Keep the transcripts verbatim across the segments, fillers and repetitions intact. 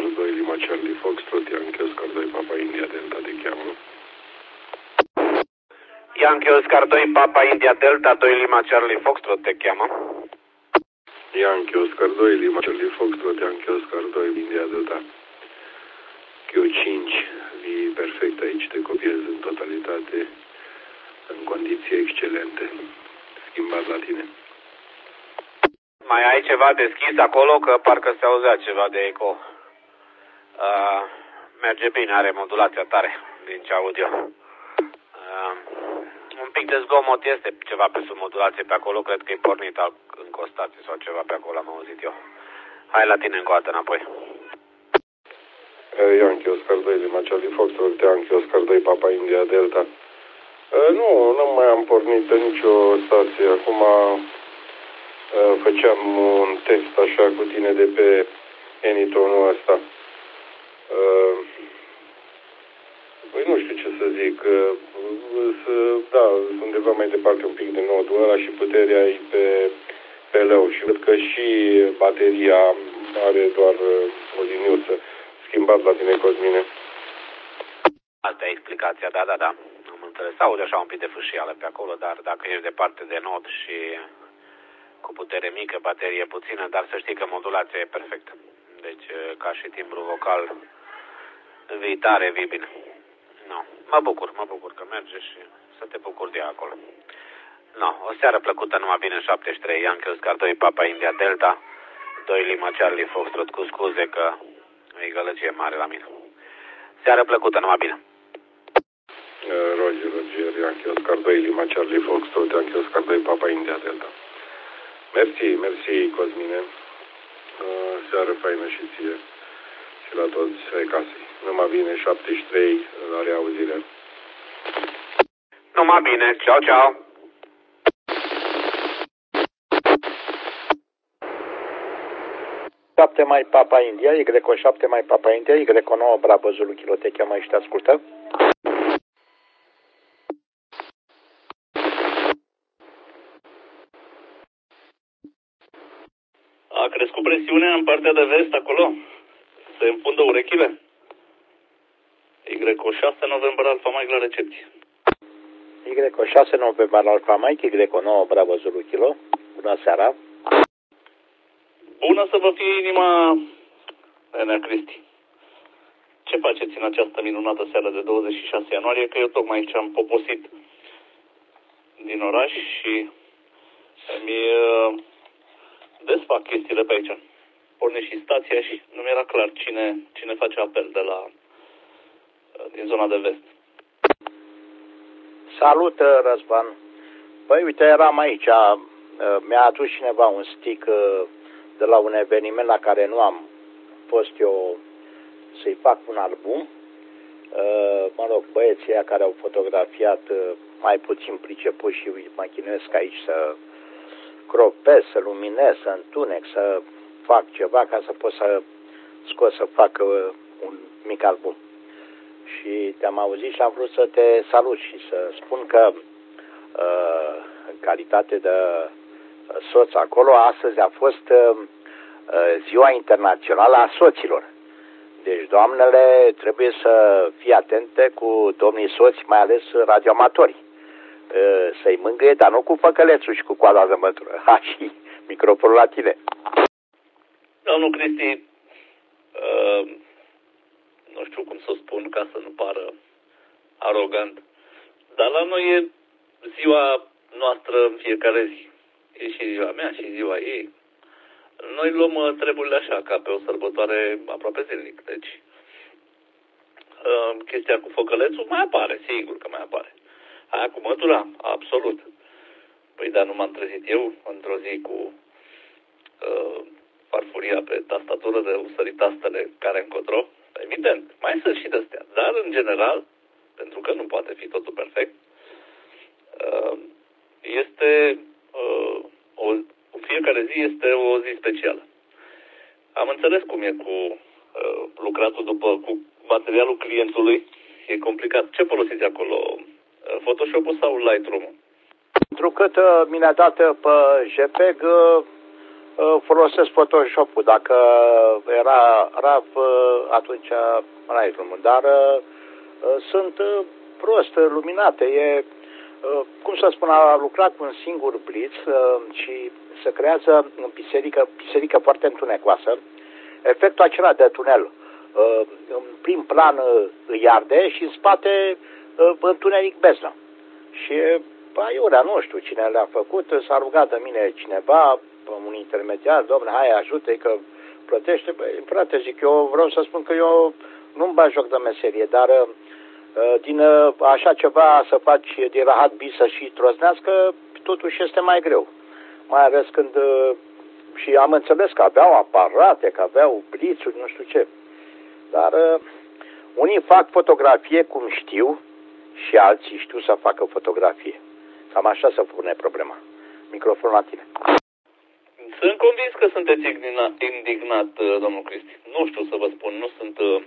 doi Lima Charlie Foxtrot, Yankee Oscar doi Papa India Delta te cheamă. Yankee Oscar doi Papa India Delta, doi Lima Charlie Foxtrot te cheamă. Yankee Oscar doi Lima Charlie Foxtrot, Yankee Oscar doi India Delta. Q cinci, vii perfect aici, te copiez în totalitate, în condiții excelente. Schimbat la tine. Mai ai ceva deschis acolo, că parcă se auzea ceva de eco. Uh, merge bine, are modulația tare din ce aud eu. Uh, un pic de zgomot este ceva pe sub modulație pe acolo, cred că e pornit încă o stație sau ceva pe acolo, am auzit eu. Hai la tine încă o dată înapoi. Yankee Oscar doi Lima Charlie Foxtrot, Yankee Oscar doi Papa India Delta. Uh, nu, nu mai am pornit pe nicio stație. Acum uh, făceam un test așa cu tine de pe Anytonul ăsta. Uh, păi nu știu ce să zic. Uh, să, da, undeva mai departe un pic de nodul ăla și puterea e pe, pe leu. Și văd că și bateria are doar uh, o liniuță. Schimbat la tine, Cosmine. Asta e explicația, da, da, da. Am înțeles. Aude așa un pic de fâșială pe acolo, dar dacă ești departe de nod și cu putere mică, baterie puțină, dar să știi că modulația e perfectă. Deci, ca și timbru vocal, vii tare, vii bine. No. Mă bucur, mă bucur că merge și să te bucuri de acolo. No. O seară plăcută, numai bine, șaptezeci și trei, Yankee Oscar doi Papa India Delta, doi Lima Charlie Foxtrot, cu scuze că e gălăgie mare la mine. Seară plăcută, numai bine. Roger, Roger, Yankee Oscar doi Lima Charlie Foxtrot, Yankee Oscar doi Papa India Delta. Mersi, mersi, Cosmine. Seară faină și ție și la toți ai casei. Numai bine, șaptezeci și trei, la reauzire. Numai bine, ceau, ceau. șapte mai Papa India, Y șapte mai Papa India, Y nouă Bravo Zulu Kilo te cheamă și te ascultă. A crescut presiunea în partea de vest acolo? Se înfundă urechile? Y șase November Alfa Mike la recepție. Y șase November Alfa Mike, Y nouă Bravo Zulu Kilo. Bună seara. Bună să vă fie inima, Enea Cristi. Ce faceți în această minunată seară de douăzeci și șase ianuarie? Că eu tocmai aici am poposit din oraș și îmi desfac chestiile pe aici. Porne și stația și nu mi era clar cine, cine face apel de la din zona de vest. Salut, Răzvan. Păi uite, eram aici. Mi-a adus cineva un stick de la un eveniment la care nu am fost eu să-i fac un album. Mă rog, băieții ăia care au fotografiat mai puțin pricepuși și mă chinuiesc aici să cropez, să luminez, să întunec, să fac ceva ca să pot să scot să fac un mic album. Și te-am auzit și am vrut să te salut și să spun că în calitate de soț acolo, astăzi a fost Ziua Internațională a Soților. Deci doamnele trebuie să fie atente cu domnii soți, mai ales radioamatori. Să-i mângâie, dar nu cu făcălețul și cu coada de mătură. Ha, și microfonul la tine. Domnul Cristi, uh, nu știu cum să o spun ca să nu pară arogant, dar la noi e ziua noastră în fiecare zi. E și ziua mea și ziua ei. Noi luăm treburile așa, ca pe o sărbătoare aproape zilnic. Deci, uh, chestia cu făcălețul mai apare, sigur că mai apare. Aia cu mătura, absolut. Păi, dar nu m-am trezit eu într-o zi cu uh, farfuria pe tastatură de usărit tastele care încotro. Evident, mai sunt și de-astea. Dar, în general, pentru că nu poate fi totul perfect, uh, este uh, o, fiecare zi este o zi specială. Am înțeles cum e cu uh, lucratul după, cu materialul clientului. E complicat. Ce folosiți acolo? Photoshop-ul sau Lightroom-ul? Pentru că mi-a dat pe JPEG folosesc Photoshop-ul. Dacă era RAV, atunci era drumul. Dar sunt prost luminate. E, cum să spun, a lucrat cu un singur blitz și se creează în biserică, biserică foarte întunecoasă. Efectul acela de tunel. În prim plan îi arde și în spate întuneric beznă. Și aiurea, nu știu cine le-a făcut, s-a rugat de mine cineva, un intermediar, domnule, hai ajută-i că plătește. Băi, frate, zic, eu vreau să spun că eu nu-mi bag joc de meserie, dar din așa ceva să faci din rahat bisă și trosnească, totuși este mai greu. Mai ales când, și am înțeles că aveau aparate, că aveau blițuri, nu știu ce. Dar unii fac fotografie cum știu și alții știu să facă fotografie. Cam așa se pune problema. Microfonul la tine. Sunt convins că sunteți indignat, domnul Cristi. Nu știu să vă spun, nu sunt uh,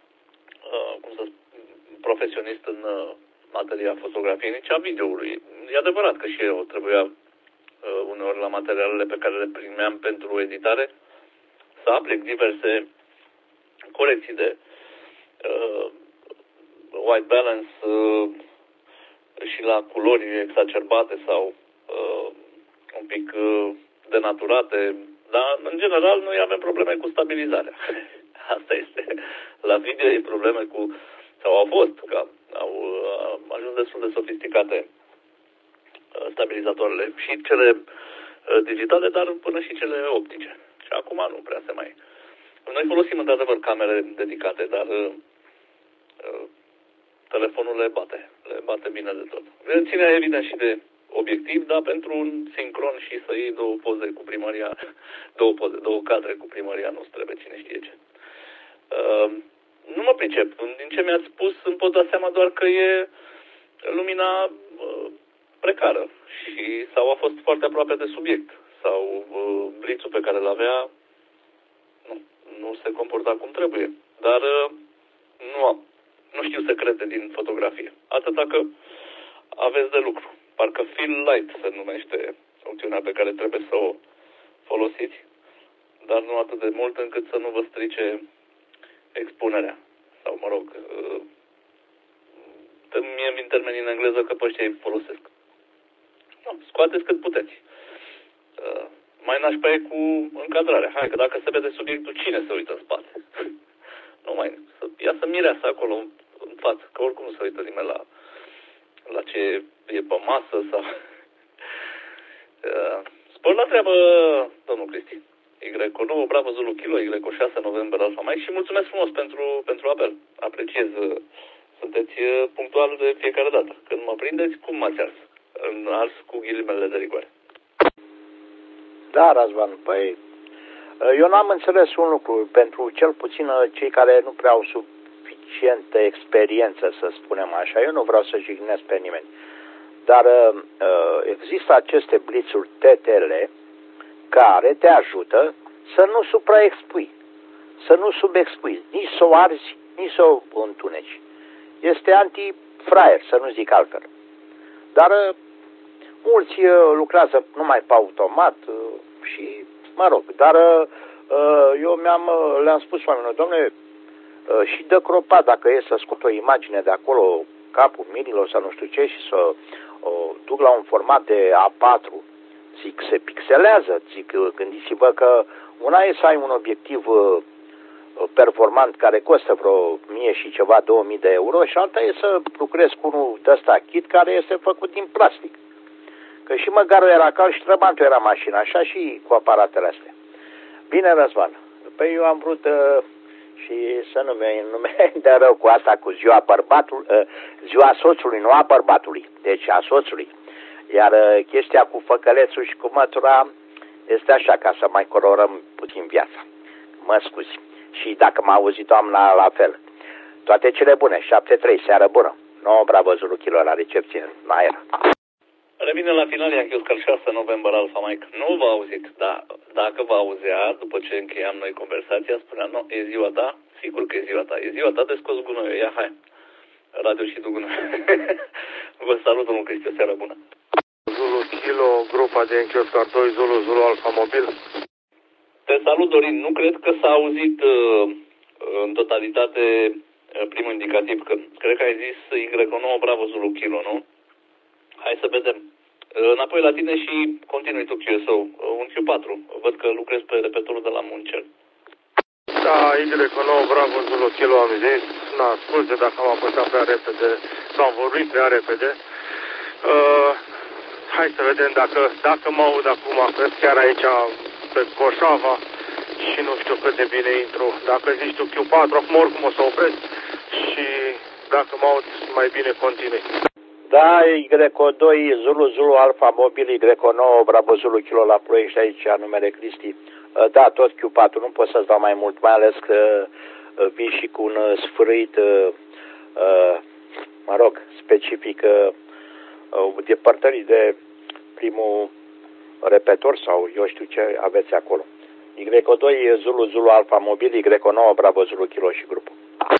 cum să spun, profesionist în uh, materia fotografiei, nici a videoului. E adevărat că și eu trebuia uh, uneori la materialele pe care le primeam pentru editare să aplic diverse corecții de uh, white balance uh, și la culori exacerbate sau uh, un pic uh, denaturate, dar în general noi avem probleme cu stabilizarea. Asta este. La video e probleme cu, sau au fost, că au uh, ajuns destul de sofisticate uh, stabilizatoarele și cele uh, digitale, dar până și cele optice. Și acum nu prea se mai... Noi folosim într-adevăr camere dedicate, dar uh, uh, telefonul le bate. Le bate bine de tot. Ține evident și de obiectiv, dar pentru un sincron și să iei două poze cu primăria, două poze, două cadre cu primăria, nu trebuie cine știe ce. Uh, nu mă pricep. Din ce mi-ați spus, îmi pot da seama doar că e lumina uh, precară și sau a fost foarte aproape de subiect sau uh, blițul pe care îl avea nu, nu se comporta cum trebuie. Dar uh, nu am. Nu știu secrete din fotografie. Atâta că aveți de lucru. Parcă Fill Light se numește funcțiunea pe care trebuie să o folosiți, dar nu atât de mult încât să nu vă strice expunerea. Sau, mă rog, mie îmi termeni în engleză că pe ăștia îi folosesc. Nu, scoateți cât puteți. Mai nașpa e cu încadrarea. Hai, că dacă se vede subiectul, cine se uită în spate? Nu mai, să iasă mireasa acolo în față, că oricum nu se uită nimeni la, la ce e pe masă sau... uh, spor la treabă, domnul Cristi. Y nouă, Bravo Zulu Kilo, Y șase, November Alfa Mike și mulțumesc frumos pentru, pentru apel. Apreciez, sunteți punctual de fiecare dată. Când mă prindeți, cum m-ați ars? În ars cu ghilimele de rigoare. Da, Razvan, păi... Eu n-am înțeles un lucru, pentru cel puțin cei care nu prea au suficientă experiență, să spunem așa, eu nu vreau să jignesc pe nimeni, dar există aceste blițuri T T L care te ajută să nu supraexpui, să nu subexpui, nici să o arzi, nici să o întuneci. Este anti-fraier, să nu zic altfel. Dar mulți lucrează numai pe automat și... Mă rog, dar eu mi-am, le-am spus oamenilor, domnule, și de cropat, dacă e să scot o imagine de acolo, capul mirilor sau nu știu ce, și să o duc la un format de A patru, zic, se pixelează, zic, gândiți-vă că una e să ai un obiectiv performant care costă vreo mie și ceva, două mii de euro, și alta e să lucrezi cu unul de ăsta kit care este făcut din plastic. Că și măgarul era cald și trăbantul era mașina, așa și cu aparatele astea. Bine, Răzvan, păi eu am vrut uh, și să nu mi de rău cu asta, cu ziua bărbatul, uh, ziua soțului, nu a bărbatului, deci a soțului. Iar uh, chestia cu făcălețul și cu mătura este așa, ca să mai colorăm puțin viața. Mă scuzi. Și dacă m-a auzit doamna, la fel. Toate cele bune, șapte trei, seară bună. nouă, Bravo Zulu Kilo la recepție, în aer. Revine la final, Iachiu Oscar șase, November Alfa Mike. Nu v-a auzit, dar dacă v-a auzea, după ce încheiam noi conversația, spunea, nu, e ziua ta? Sigur că e ziua ta. E ziua ta de scos gunoiul. Ia, hai. Radio și tu gunoi. Vă salut, domnul Cristi, o seară bună. Zulu Kilo, grupa de Iachiu Oscar doi, Zulu, Zulu Alfa Mobil. Te salut, Dorin. Nu cred că s-a auzit uh, în totalitate uh, primul indicativ. Că, cred că ai zis Y nouă Bravo Zulu Kilo, nu? Hai să vedem. Uh, înapoi la tine și continui tu Q S O. Uh, un Q patru. Văd că lucrezi pe repetorul de la Muncel. Da, Y nouă Bravo Zulu Kilo am zis. Na, scuze dacă am apăsat prea repede sau am vorbit prea repede. Uh, hai să vedem dacă, dacă mă aud acum, că chiar aici pe Coșava și nu știu cât de bine intru. Dacă zici tu Q patru, acum oricum o să opresc și dacă mă aud mai bine continui. Da, Y doi Zulu Zulu Alfa Mobil, Y nouă Bravo Zulu Kilo la Ploiești, aici numele Cristi. Da, tot Q patru, nu pot să-ți dau mai mult, mai ales că vii și cu un sfârâit, mă rog, specific depărtării de primul repetor sau eu știu ce aveți acolo. Y doi Zulu Zulu Alfa Mobil, Y nouă Bravo Zulu Kilo și grupul.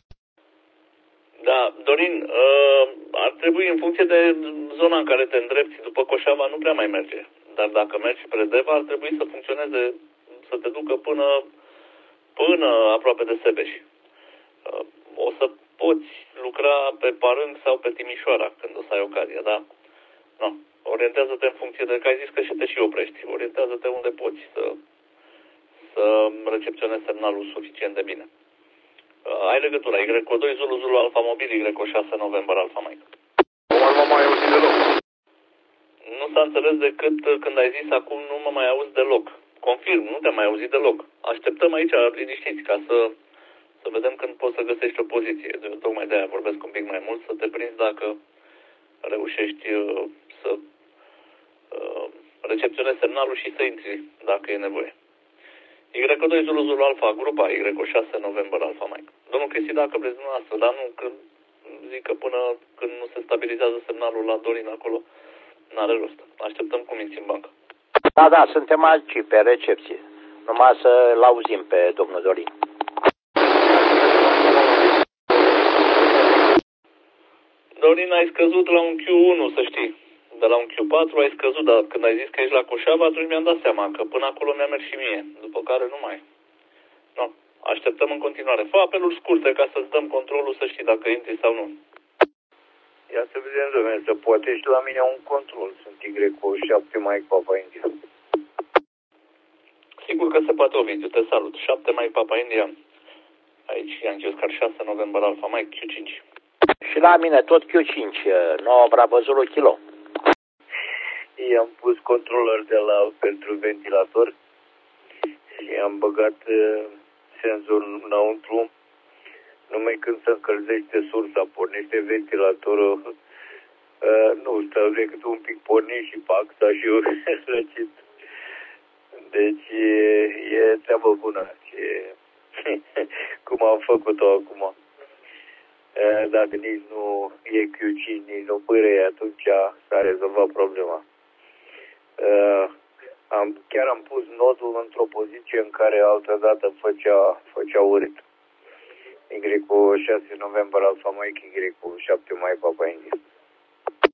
Da, Dorin, uh, ar trebui în funcție de zona în care te îndrepți, după Coșava nu prea mai merge. Dar dacă mergi spre Deva, ar trebui să funcționeze, să te ducă până, până aproape de Sebeș. Uh, o să poți lucra pe Parâng sau pe Timișoara când o să ai ocazia, da? No. Orientează-te în funcție de că ai zis că și te și oprești. Orientează-te unde poți să, să recepționezi semnalul suficient de bine. Uh, ai legătura Y doi Zulu Zulu Alfa Mobil, Y șase November Alfa Mike. Nu mă mai auzi deloc. Nu s-a înțeles decât când ai zis acum nu mă mai auzi deloc. Confirm, nu te-am mai auzit deloc. Așteptăm aici liniștiți ca să, să vedem când poți să găsești o poziție. De, tocmai de-aia vorbesc un pic mai mult, să te prinzi dacă reușești uh, să uh, recepționezi semnalul și să intri dacă e nevoie. Y doi Zulu Zulu Alfa, grupa Y șase November Alfa Mike. Domnul Cristi, dacă vreți dumneavoastră, dar nu, că zic că până când nu se stabilizează semnalul la Dorin acolo, n-are rost. Așteptăm cu minți în bancă. Da, da, suntem aici pe recepție. Numai să-l auzim pe domnul Dorin. Dorin, ai scăzut la un Q unu, să știi. De la un Q patru ai scăzut, dar când ai zis că ești la Coșava, atunci mi-am dat seama că până acolo mi-a mers și mie, după care nu mai. No, așteptăm în continuare. Fă apeluri scurte ca să-ți dăm controlul să știi dacă intri sau nu. Ia să vedem, domnule, să poate și la mine un control. Sunt Y șapte Mike Papa India. Sigur că se poate, Ovidiu, te salut. șapte Mike Papa India. Aici Yankee Oscar șase November Alpha Mike Q cinci. Și la mine tot Q cinci, nouă Bravo Zulu Kilo. I-am pus controller de la pentru ventilator și am băgat uh, senzorul înăuntru. Numai când se încălzește sursa, pornește ventilatorul, uh, nu stau decât un pic pornit și pac, s-a și răcit. Deci e, e treabă bună, ce, cum am făcut-o acum. Uh, dacă nici nu e Q cinci, nici nu pârâie, atunci s-a rezolvat problema. Uh, am, chiar am pus nodul într-o poziție în care altădată făcea, făcea urât. Y șase November Alpha Mike, Y șapte Mike Papa India.